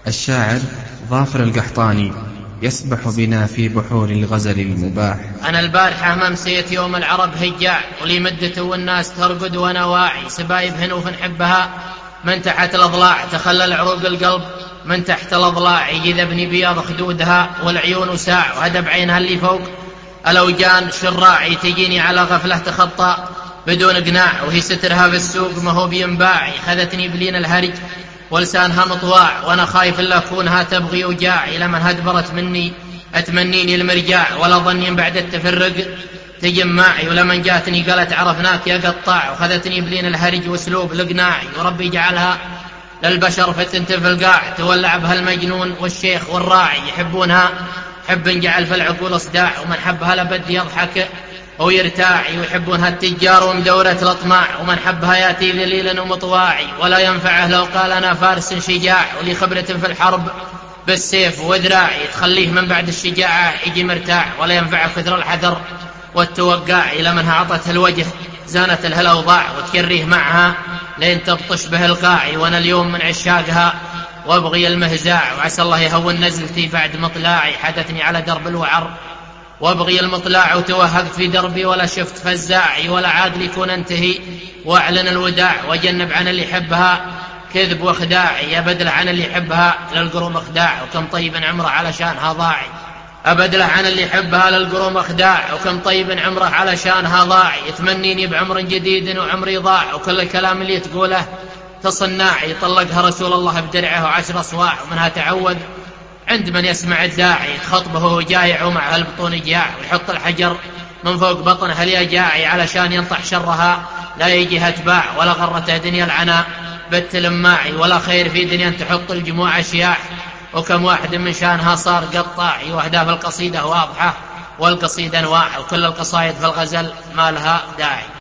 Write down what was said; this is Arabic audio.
الشاعر ظافر القحطاني يسبح بنا في بحور الغزل المباح. أنا البارحة ممسية يوم العرب هجاع، ولي مدة والناس ترقد وأنا واعي، سبايب هنوف نحبها من تحت الأضلاع، تخلل عروق القلب من تحت الأضلاع، يذبني بياض خدودها والعيون ساع، وهدب عينها اللي فوق الأوجان شراعي، تجيني على غفلة تخطى بدون قناع، وهي سترها في السوق ما هو بينباعي، خذتني بلين الهرج ولسانها مطواع، وانا خايف الا اكونها تبغي وجاعي، لمن هدبرت مني اتمنيني المرجاع، ولا ظني بعد التفرق تجمعي، ولمن جاتني قالت عرفناك يا قطاع، وخذتني بلين الهرج واسلوب القناعي، وربي جعلها للبشر فتنة في القاع، تولع بها المجنون والشيخ والراعي، يحبونها حب جعل في العقول اصداع، ومن حبها لبد يضحك أو يرتاعي، ويحبونها التجار ومدورة الأطماع، ومن حبها يأتي ذليلا ومطواعي، ولا ينفعه لو قال أنا فارس شجاع، ولي خبرة في الحرب بالسيف وذراعي، تخليه من بعد الشجاعة يجي مرتاع، ولا ينفعه كثر الحذر والتوقاع، لمنها عطته الوجه زانت لها الأوضاع، وتكريه معها لين تبطش به القاعي، وأنا اليوم من عشاقها وابغي المهزاع، وعسى الله يهون نزلتي بعد مطلاعي، حدثني على درب الوعر وابغي المطلاع، وتوهقت في دربي ولا شفت فزاعي، ولا عاد يكون انتهي واعلن الوداع، وجنب عن اللي يحبها كذب وخداع، يا بدله عن اللي يحبها للقروم اخداع، وكم طيب عمره علشانها ضاعي، أبدله عن اللي يحبها للقروم اخداع، وكم طيب عمره علشانها ضاعي، يتمنيني بعمر جديد وعمري ضاع، وكل الكلام اللي تقوله تصناعي، طلقها رسول الله بدرعه 10 صواع، ومنها تعوذ عند من يسمع الداعي، خطبه وهو جايع ومعها البطون جاع، ويحط الحجر من فوق بطنها اليجاعي علشان ينطح شرها لا يجيها اتباع، ولا غرته دنيا العناء بالتلماعي، ولا خير في دنيا تحط الجموع اشياع، وكم واحد من شانها صار قطاعي، واهداف القصيدة واضحة والقصيدة انواع، وكل القصايد في الغزل ما لها داعي.